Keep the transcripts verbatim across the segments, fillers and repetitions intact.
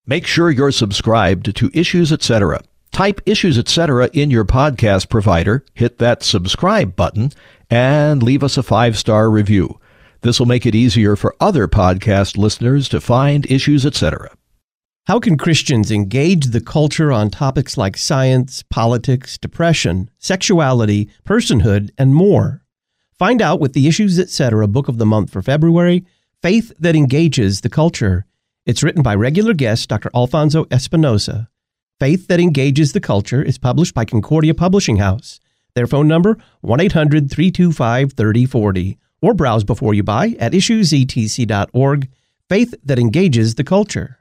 Make sure you're subscribed to Issues Etc. Type Issues Etc. in your podcast provider, hit that subscribe button, and leave us a five-star review. This will make it easier for other podcast listeners to find Issues Etc. How can Christians engage the culture on topics like science, politics, depression, sexuality, personhood, and more? Find out with the Issues Etc. Book of the Month for February, Faith That Engages the Culture. It's written by regular guest Doctor Alfonso Espinosa. Faith That Engages the Culture is published by Concordia Publishing House. Their phone number, one eight hundred, three two five, three oh four oh, or browse before you buy at issues e t c dot org. Faith That Engages the Culture.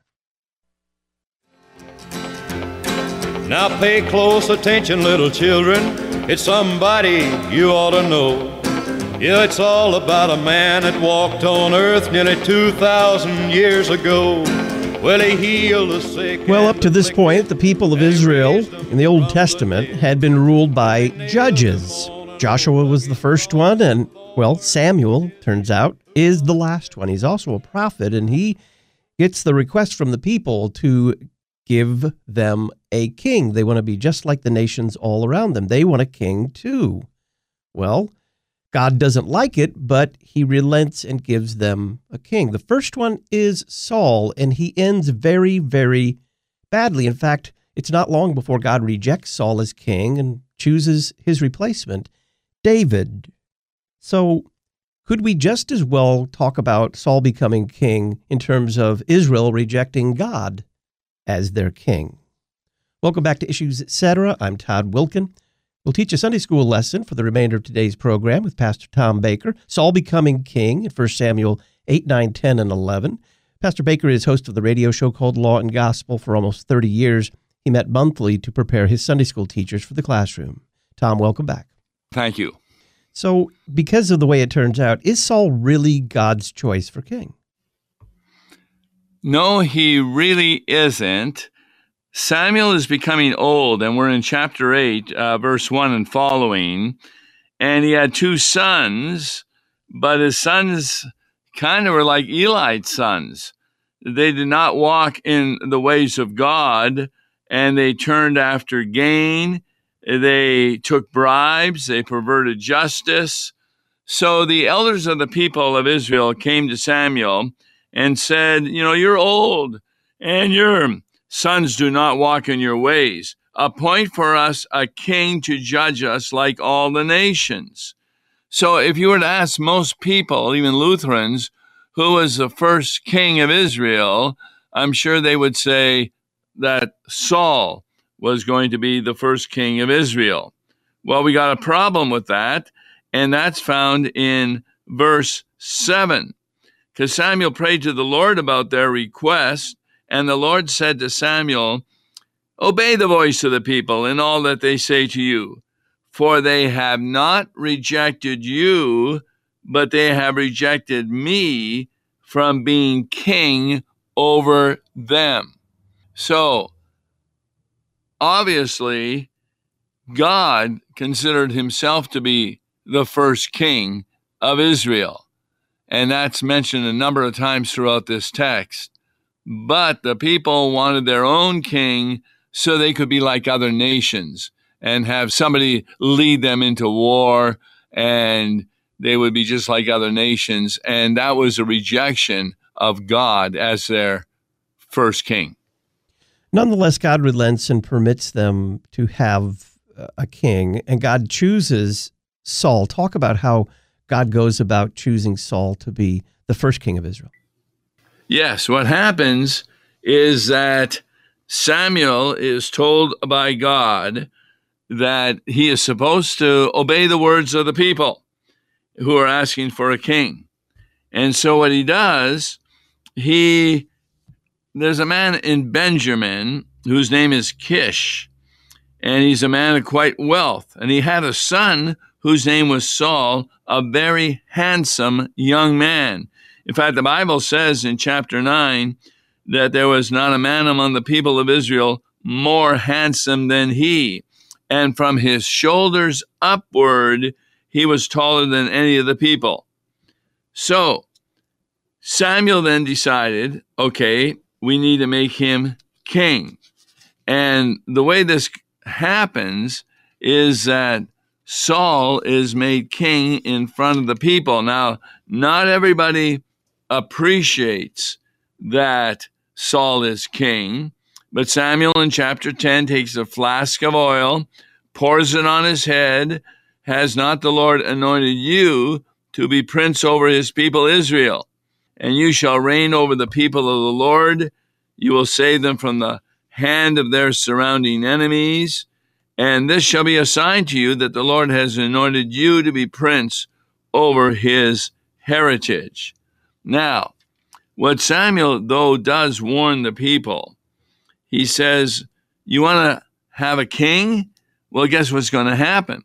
Now pay close attention, little children. It's somebody you ought to know. Yeah, it's all about a man that walked on earth nearly two thousand years ago. Well, he healed the sick. Well, up to this point, the people of Israel in the Old Testament had been ruled by judges. Joshua was the first one, and, well, Samuel, turns out, is the last one. He's also a prophet, and he gets the request from the people to give them a king. They want to be just like the nations all around them. They want a king too. Well, God doesn't like it, but he relents and gives them a king. The first one is Saul, and he ends very, very badly. In fact, it's not long before God rejects Saul as king and chooses his replacement, David. So could we just as well talk about Saul becoming king in terms of Israel rejecting God as their king? Welcome back to Issues Etc. I'm Todd Wilkin. We'll teach a Sunday school lesson for the remainder of today's program with Pastor Tom Baker, Saul becoming king in First Samuel eight, nine, ten, and eleven. Pastor Baker is host of the radio show called Law and Gospel for almost thirty years. He met monthly to prepare his Sunday school teachers for the classroom. Tom, welcome back. Thank you. So, because of the way it turns out, is Saul really God's choice for king? No, he really isn't. Samuel is becoming old, and we're in chapter eight, uh, verse one and following, and he had two sons, but his sons kind of were like Eli's sons. They did not walk in the ways of God, and they turned after gain. They took bribes. They perverted justice. So the elders of the people of Israel came to Samuel and said, you know, you're old, and your sons do not walk in your ways. Appoint for us a king to judge us like all the nations. So if you were to ask most people, even Lutherans, who was the first king of Israel, I'm sure they would say that Saul was going to be the first king of Israel. Well, we got a problem with that, and that's found in verse seven. Because Samuel prayed to the Lord about their request, and the Lord said to Samuel, obey the voice of the people in all that they say to you, for they have not rejected you, but they have rejected me from being king over them. So, obviously, God considered himself to be the first king of Israel. And that's mentioned a number of times throughout this text. But the people wanted their own king so they could be like other nations and have somebody lead them into war, and they would be just like other nations. And that was a rejection of God as their first king. Nonetheless, God relents and permits them to have a king, and God chooses Saul. Talk about how God goes about choosing Saul to be the first king of Israel. Yes, what happens is that Samuel is told by God that he is supposed to obey the words of the people who are asking for a king. And so what he does, he, there's a man in Benjamin whose name is Kish, and he's a man of quite wealth. And he had a son whose name was Saul, a very handsome young man. In fact, the Bible says in chapter nine that there was not a man among the people of Israel more handsome than he. And from his shoulders upward, he was taller than any of the people. So Samuel then decided, okay, we need to make him king. And the way this happens is that Saul is made king in front of the people. Now, not everybody appreciates that Saul is king, but Samuel in chapter ten takes a flask of oil, pours it on his head. Has not the Lord anointed you to be prince over his people Israel? And you shall reign over the people of the Lord. You will save them from the hand of their surrounding enemies. And this shall be a sign to you that the Lord has anointed you to be prince over his heritage. Now, what Samuel, though, does warn the people, he says, you want to have a king? Well, guess what's going to happen?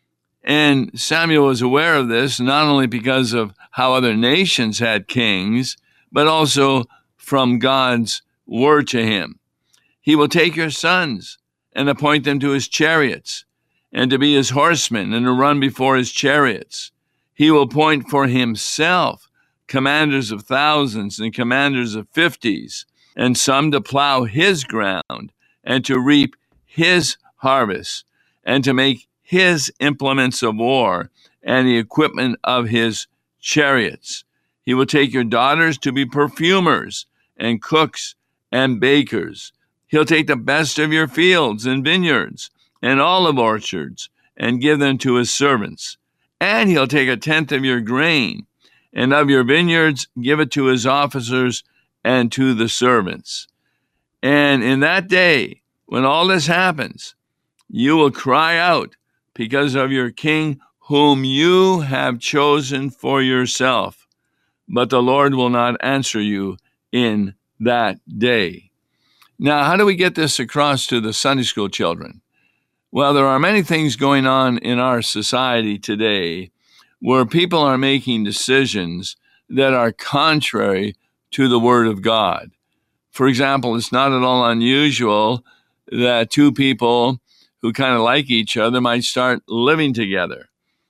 And Samuel was aware of this, not only because of how other nations had kings, but also from God's word to him. He will take your sons and appoint them to his chariots, and to be his horsemen, and to run before his chariots. He will appoint for himself commanders of thousands and commanders of fifties, and some to plow his ground, and to reap his harvest, and to make his implements of war, and the equipment of his chariots. He will take your daughters to be perfumers, and cooks, and bakers. He'll take the best of your fields and vineyards and olive orchards and give them to his servants. And he'll take a tenth of your grain, and of your vineyards give it to his officers and to the servants. And in that day, when all this happens, you will cry out because of your king whom you have chosen for yourself. But the Lord will not answer you in that day. Now, how do we get this across to the Sunday school children? Well, there are many things going on in our society today where people are making decisions that are contrary to the Word of God. For example, it's not at all unusual that two people who kind of like each other might start living together,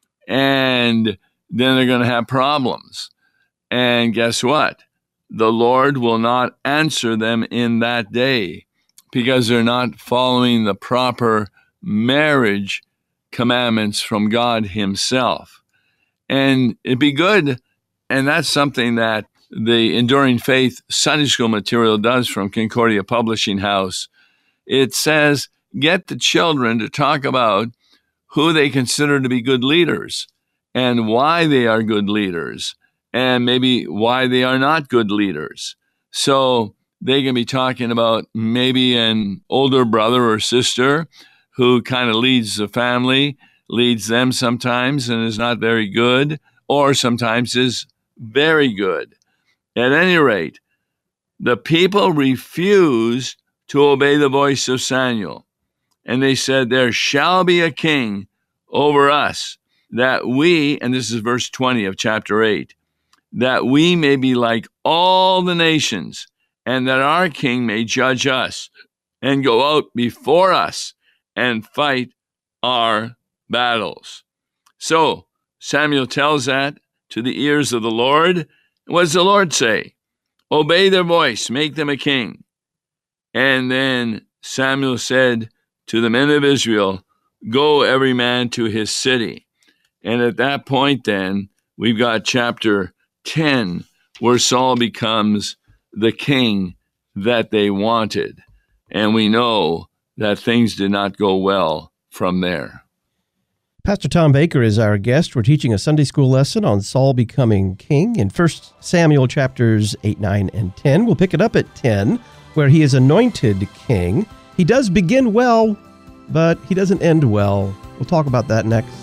and then they're going to have problems. And guess what? The Lord will not answer them in that day because they're not following the proper marriage commandments from God himself. And it'd be good, and that's something that the Enduring Faith Sunday School material does from Concordia Publishing House. It says, get the children to talk about who they consider to be good leaders and why they are good leaders, and maybe why they are not good leaders. So they can be talking about maybe an older brother or sister who kind of leads the family, leads them sometimes and is not very good, or sometimes is very good. At any rate, the people refused to obey the voice of Samuel. And they said, there shall be a king over us, that we, and this is verse twenty of chapter eight, that we may be like all the nations, and that our king may judge us and go out before us and fight our battles. So Samuel tells that to the ears of the Lord. What does the Lord say? Obey their voice, make them a king. And then Samuel said to the men of Israel, go every man to his city. And at that point then, we've got chapter ten, where Saul becomes the king that they wanted. And we know that things did not go well from there. Pastor Tom Baker is our guest. We're teaching a Sunday school lesson on Saul becoming king in First Samuel chapters eight, nine, and ten. We'll pick it up at ten, where he is anointed king. He does begin well, but he doesn't end well. We'll talk about that next.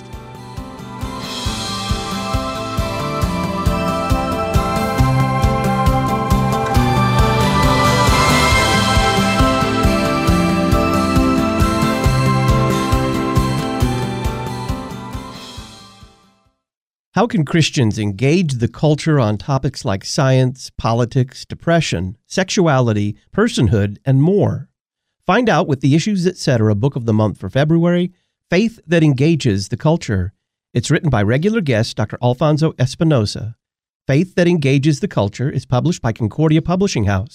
How can Christians engage the culture on topics like science, politics, depression, sexuality, personhood, and more? Find out with the Issues Etc. Book of the Month for February, Faith That Engages the Culture. It's written by regular guest Doctor Alfonso Espinosa. Faith That Engages the Culture is published by Concordia Publishing House.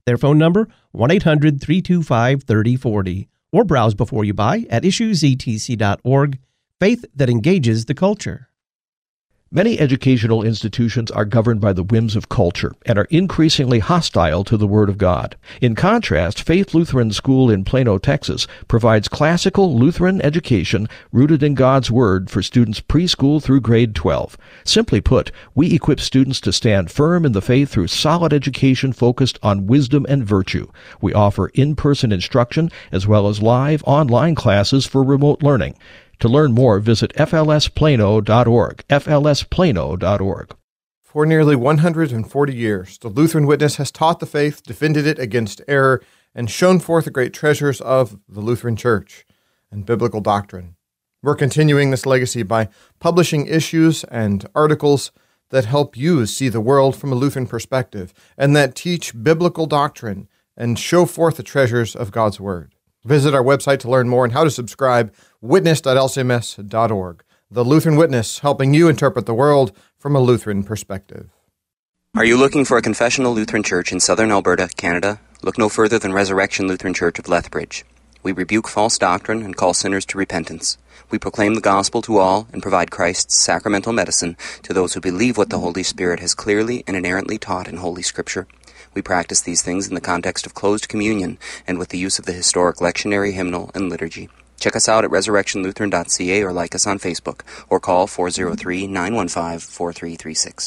Their phone number, one eight hundred, three two five, three oh four oh, or browse before you buy at issues e t c dot org. Faith that engages the culture. Many educational institutions are governed by the whims of culture and are increasingly hostile to the Word of God. In contrast, Faith Lutheran School in Plano, Texas, provides classical Lutheran education rooted in God's Word for students preschool through grade twelve. Simply put, we equip students to stand firm in the faith through solid education focused on wisdom and virtue. We offer in-person instruction as well as live online classes for remote learning. To learn more, visit f l s plano dot org, f l s plano dot org. For nearly one hundred forty years, the Lutheran Witness has taught the faith, defended it against error, and shown forth the great treasures of the Lutheran Church and biblical doctrine. We're continuing this legacy by publishing issues and articles that help you see the world from a Lutheran perspective and that teach biblical doctrine and show forth the treasures of God's Word. Visit our website to learn more and how to subscribe, witness dot l c m s dot org. The Lutheran Witness, helping you interpret the world from a Lutheran perspective. Are you looking for a confessional Lutheran church in southern Alberta, Canada? Look no further than Resurrection Lutheran Church of Lethbridge. We rebuke false doctrine and call sinners to repentance. We proclaim the gospel to all and provide Christ's sacramental medicine to those who believe what the Holy Spirit has clearly and inerrantly taught in Holy Scripture. We practice these things in the context of closed communion and with the use of the historic lectionary, hymnal, and liturgy. Check us out at resurrection lutheran dot c a or like us on Facebook or call four oh three, nine one five, four three three six.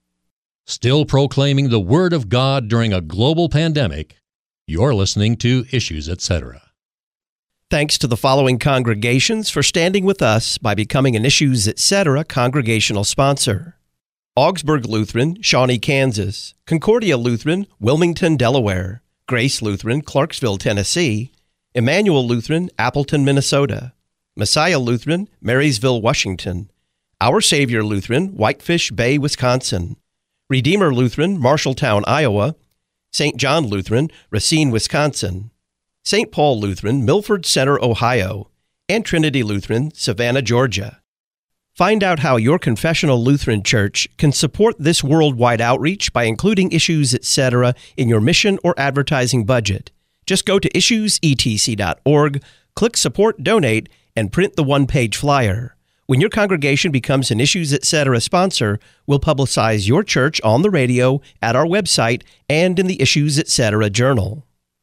Still proclaiming the Word of God during a global pandemic, you're listening to Issues, et cetera. Thanks to the following congregations for standing with us by becoming an Issues, et cetera congregational sponsor. Augsburg Lutheran, Shawnee, Kansas. Concordia Lutheran, Wilmington, Delaware. Grace Lutheran, Clarksville, Tennessee. Emmanuel Lutheran, Appleton, Minnesota. Messiah Lutheran, Marysville, Washington. Our Savior Lutheran, Whitefish Bay, Wisconsin. Redeemer Lutheran, Marshalltown, Iowa. Saint John Lutheran, Racine, Wisconsin. Saint Paul Lutheran, Milford Center, Ohio. And Trinity Lutheran, Savannah, Georgia. Find out how your confessional Lutheran church can support this worldwide outreach by including Issues, et cetera in your mission or advertising budget. Just go to issues e t c dot org, click Support Donate, and print the one-page flyer. When your congregation becomes an Issues, et cetera sponsor, we'll publicize your church on the radio, at our website, and in the Issues, et cetera journal.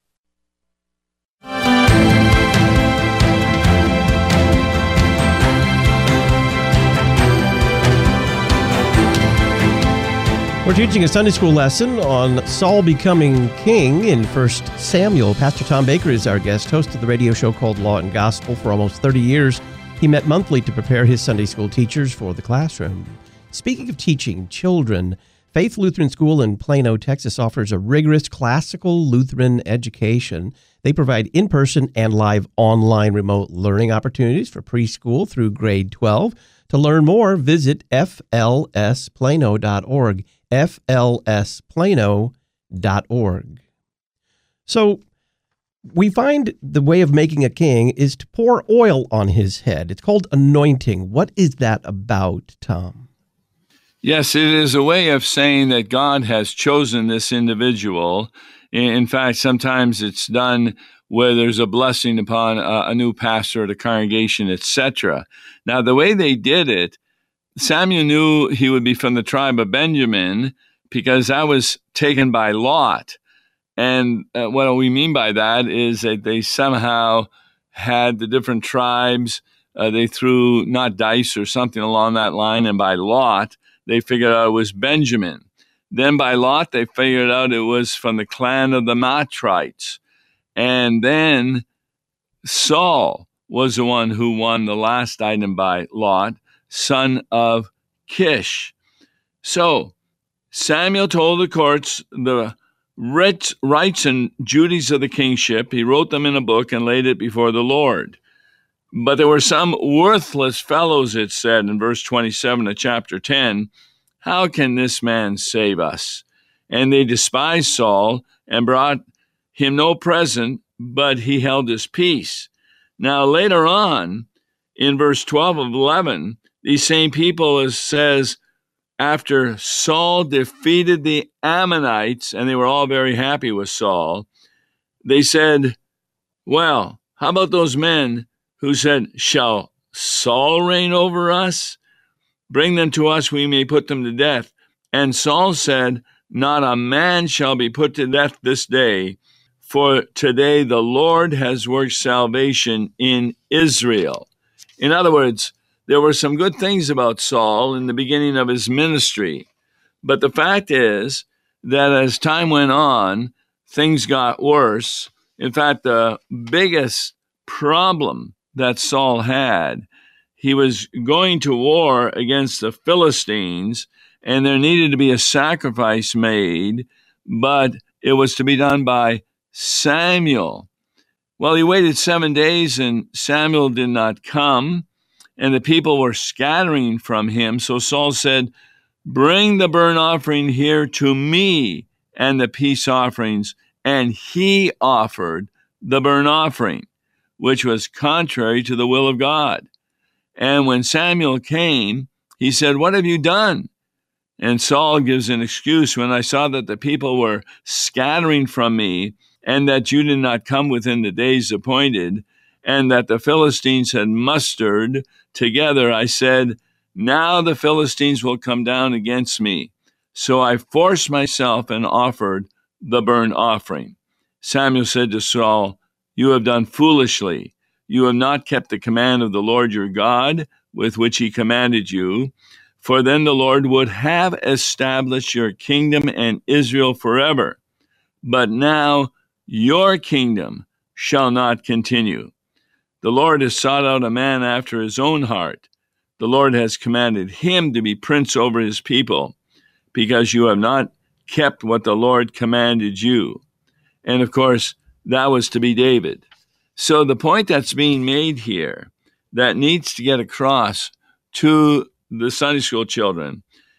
We're teaching a Sunday school lesson on Saul becoming king in First Samuel. Pastor Tom Baker is our guest, host of the radio show called Law and Gospel. For almost thirty years, he met monthly to prepare his Sunday school teachers for the classroom. Speaking of teaching children, Faith Lutheran School in Plano, Texas offers a rigorous classical Lutheran education. They provide in-person and live online remote learning opportunities for preschool through grade twelve. To learn more, visit f l s plano dot org. f l s plano dot org. So we find the way of making a king is to pour oil on his head. It's called anointing. What is that about, Tom? Yes, it is a way of saying that God has chosen this individual. In fact, sometimes it's done where there's a blessing upon a, a new pastor or the congregation, et cetera. Now, the way they did it, Samuel knew he would be from the tribe of Benjamin because that was taken by Lot. And uh, what we mean by that is that they somehow had the different tribes, uh, they threw not dice or something along that line, and by Lot, they figured out it was Benjamin. Then by Lot, they figured out it was from the clan of the Matrites. And then Saul was the one who won the last item by Lot, son of Kish. So Samuel told the courts the rights and duties of the kingship. He wrote them in a book and laid it before the Lord. But there were some worthless fellows, it said in verse twenty-seven of chapter ten. How can this man save us? And they despised Saul and brought him no present, but he held his peace. Now later on, in verse twelve of eleven, these same people, it says, after Saul defeated the Ammonites, and they were all very happy with Saul, they said, well, how about those men who said, shall Saul reign over us? Bring them to us, we may put them to death. And Saul said, not a man shall be put to death this day, for today the Lord has worked salvation in Israel. In other words, there were some good things about Saul in the beginning of his ministry. But the fact is that as time went on, things got worse. In fact, the biggest problem that Saul had, he was going to war against the Philistines, and there needed to be a sacrifice made, but it was to be done by Samuel. Well, he waited seven days, and Samuel did not come, and the people were scattering from him. So Saul said, bring the burnt offering here to me and the peace offerings. And he offered the burnt offering, which was contrary to the will of God. And when Samuel came, he said, what have you done? And Saul gives an excuse, when I saw that the people were scattering from me, and that you did not come within the days appointed, and that the Philistines had mustered together, I said, now the Philistines will come down against me. So I forced myself and offered the burnt offering. Samuel said to Saul, you have done foolishly. You have not kept the command of the Lord your God, with which he commanded you, for then the Lord would have established your kingdom and Israel forever. But now your kingdom shall not continue. The Lord has sought out a man after his own heart. The Lord has commanded him to be prince over his people, because you have not kept what the Lord commanded you. And of course, that was to be David. So the point that's being made here that needs to get across to the Sunday school children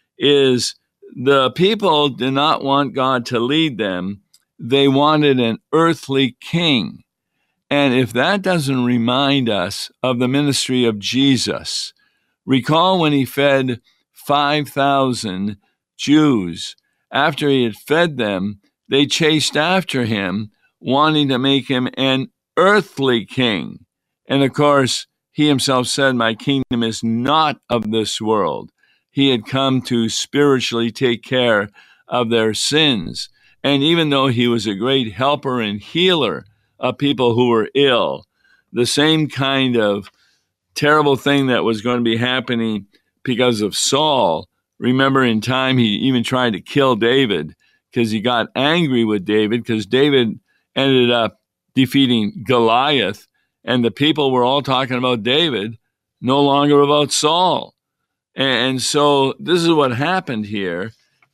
is the people did not want God to lead them. They wanted an earthly king. And if that doesn't remind us of the ministry of Jesus, recall when he fed five thousand Jews. After he had fed them, they chased after him, wanting to make him an earthly king. And of course, he himself said, my kingdom is not of this world. He had come to spiritually take care of their sins. And even though he was a great helper and healer of people who were ill, the same kind of terrible thing that was going to be happening because of Saul. Remember, in time, he even tried to kill David because he got angry with David, because David ended up defeating Goliath, and the people were all talking about David, no longer about Saul. And so this is what happened here,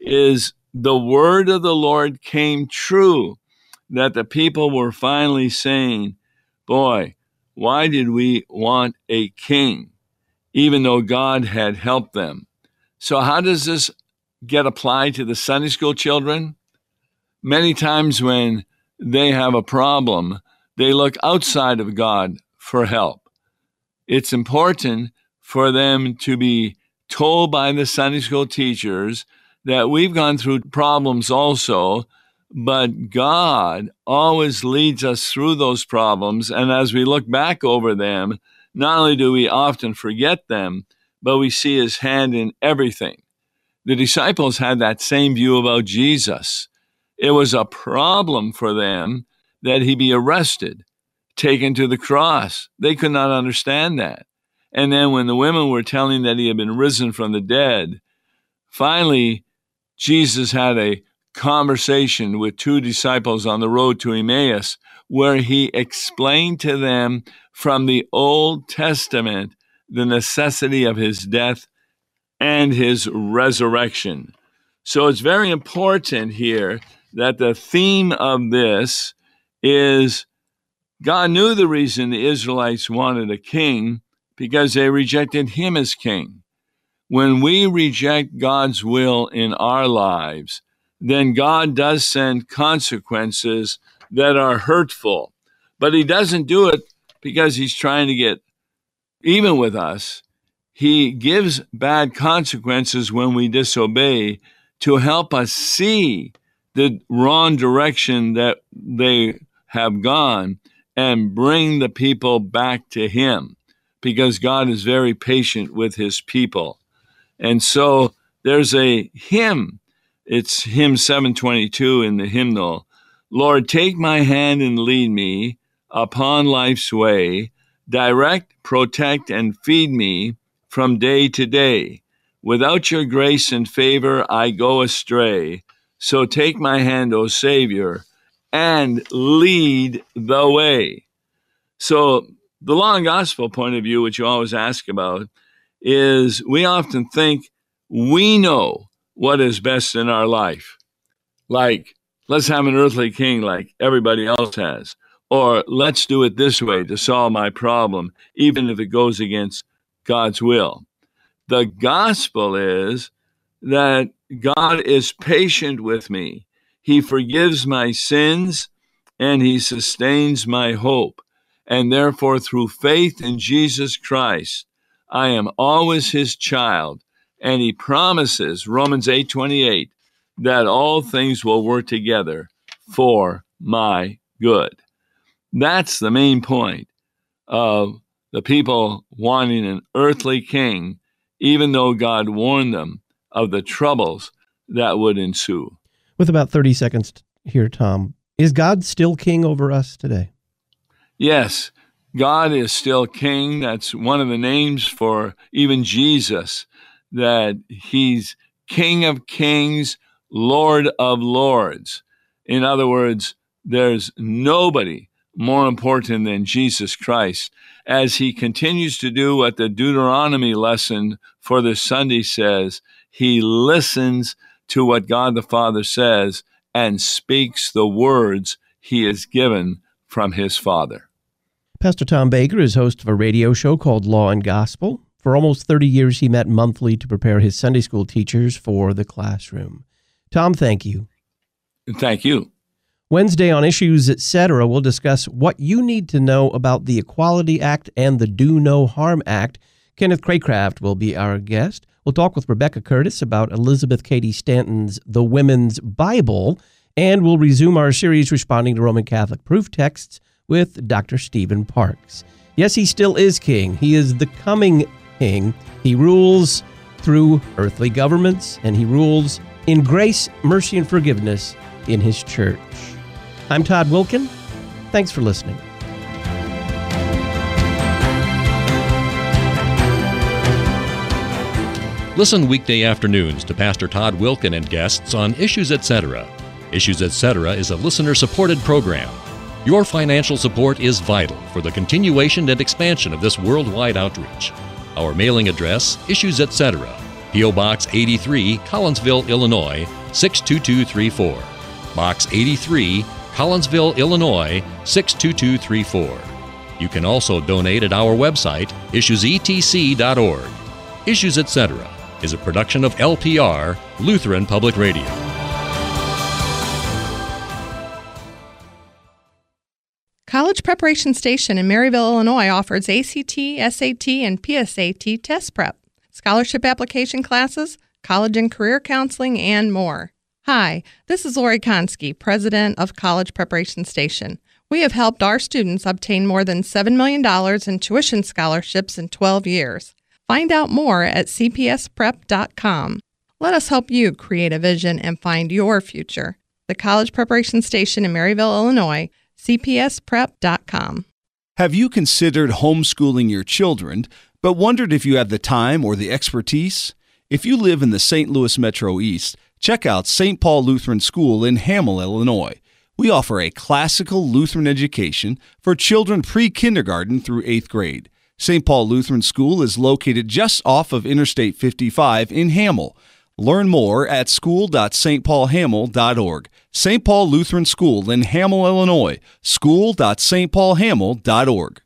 is the word of the Lord came true, that the people were finally saying, boy, why did we want a king, even though God had helped them? So how does this get applied to the Sunday school children? Many times when they have a problem, they look outside of God for help. It's important for them to be told by the Sunday school teachers that we've gone through problems also, but God always leads us through those problems. And as we look back over them, not only do we often forget them, but we see his hand in everything. The disciples had that same view about Jesus. It was a problem for them that he be arrested, taken to the cross. They could not understand that. And then when the women were telling that he had been risen from the dead, finally, Jesus had a conversation with two disciples on the road to Emmaus, where he explained to them from the Old Testament the necessity of his death and his resurrection. So it's very important here that the theme of this is God knew the reason the Israelites wanted a king, because they rejected him as king. When we reject God's will in our lives, then God does send consequences that are hurtful. But he doesn't do it because he's trying to get even with us. He gives bad consequences when we disobey to help us see the wrong direction that they have gone and bring the people back to him, because God is very patient with his people. And so there's a hymn. It's hymn seven twenty-two in the hymnal. Lord, take my hand and lead me upon life's way. Direct, protect, and feed me from day to day. Without your grace and favor, I go astray. So take my hand, O Savior, and lead the way. So the law and gospel point of view, which you always ask about, is we often think we know what is best in our life. Like, let's have an earthly king like everybody else has. Or let's do it this way to solve my problem, even if it goes against God's will. The gospel is that God is patient with me. He forgives my sins and he sustains my hope. And therefore, through faith in Jesus Christ, I am always his child. And he promises, Romans eight twenty-eight, that all things will work together for my good. That's the main point of the people wanting an earthly king, even though God warned them of the troubles that would ensue. With about thirty seconds here, Tom, is God still king over us today? Yes, God is still king. That's one of the names for even Jesus, that he's King of kings, Lord of lords. In other words, there's nobody more important than Jesus Christ, as he continues to do what the Deuteronomy lesson for this Sunday says. He listens to what God the Father says and speaks the words he is given from his Father. Pastor Tom Baker is host of a radio show called Law and Gospel. For almost thirty years, he met monthly to prepare his Sunday school teachers for the classroom. Tom, thank you. Thank you. Wednesday on Issues, et cetera, we'll discuss what you need to know about the Equality Act and the Do No Harm Act. Kenneth Craycraft will be our guest. We'll talk with Rebecca Curtis about Elizabeth Cady Stanton's The Women's Bible, and we'll resume our series responding to Roman Catholic proof texts with Doctor Stephen Parks. Yes, he still is king. He is the coming king. He rules through earthly governments, and he rules in grace, mercy, and forgiveness in his church. I'm Todd Wilken. Thanks for listening. Listen weekday afternoons to Pastor Todd Wilken and guests on Issues, et cetera. Issues, et cetera is a listener-supported program. Your financial support is vital for the continuation and expansion of this worldwide outreach. Our mailing address, Issues, et cetera, P O. Box eighty-three, Collinsville, Illinois, six two two three four. Box eighty-three, Collinsville, Illinois, six two two three four. You can also donate at our website, issues e t c dot org. Issues, et cetera is a production of L P R, Lutheran Public Radio. College Preparation Station in Maryville, Illinois offers A C T, S A T, and P S A T test prep, scholarship application classes, college and career counseling, and more. Hi, this is Lori Konski, president of College Preparation Station. We have helped our students obtain more than seven million dollars in tuition scholarships in twelve years. Find out more at c p s prep dot com. Let us help you create a vision and find your future. The College Preparation Station in Maryville, Illinois, c p s prep dot com. Have you considered homeschooling your children, but wondered if you had the time or the expertise? If you live in the Saint Louis Metro East, check out Saint Paul Lutheran School in Hamel, Illinois. We offer a classical Lutheran education for children pre-kindergarten through eighth grade. Saint Paul Lutheran School is located just off of Interstate fifty-five in Hamel. Learn more at school dot s t paul hamel dot org. Saint Paul Lutheran School in Hamel, Illinois. school dot s t paul hamel dot org.